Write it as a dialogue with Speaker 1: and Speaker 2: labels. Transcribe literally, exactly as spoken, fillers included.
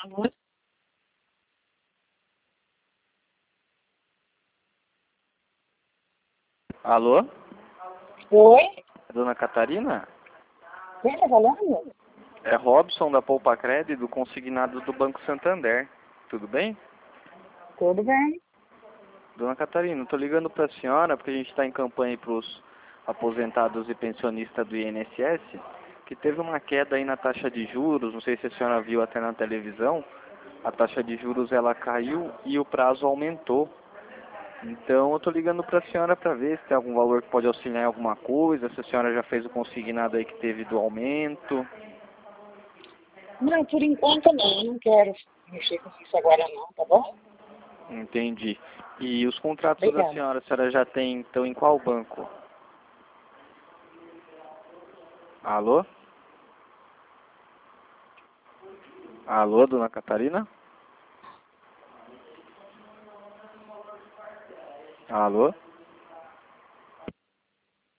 Speaker 1: Alô?
Speaker 2: Alô?
Speaker 1: Oi?
Speaker 2: Dona Catarina?
Speaker 1: Quem tá falando?
Speaker 2: É Robson da Poupa Cred, do consignado do Banco Santander. Tudo bem?
Speaker 1: Tudo bem.
Speaker 2: Dona Catarina, estou ligando para a senhora porque a gente está em campanha para os aposentados e pensionistas do I N S S, que teve uma queda aí na taxa de juros, não sei se a senhora viu até na televisão, a taxa de juros ela caiu e o prazo aumentou. Então eu estou ligando para a senhora para ver se tem algum valor que pode auxiliar em alguma coisa, se a senhora já fez o consignado aí que teve do aumento.
Speaker 1: Não, por enquanto não. Não quero mexer com isso agora não, tá bom?
Speaker 2: Entendi. E os contratos da
Speaker 1: Obrigada.
Speaker 2: senhora, a senhora já tem então em qual banco? Alô? Alô, dona Catarina? Alô?